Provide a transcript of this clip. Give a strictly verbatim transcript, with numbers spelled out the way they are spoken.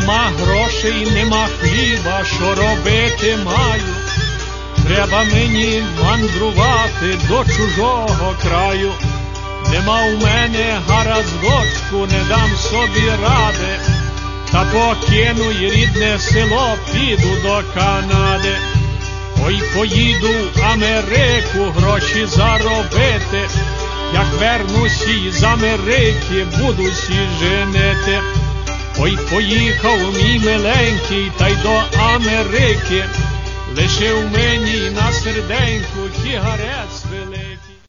Нема грошей, нема хліба, що робити маю. Треба мені мандрувати до чужого краю. Нема у мене гараздочку, не дам собі ради, та покину й рідне село, піду до Канади. Ой, поїду в Америку гроші заробити, як вернусь із Америки, будусь і женити. Ой, поїхав мій миленький, та й до Америки, лишив мені на серденьку ті гарець.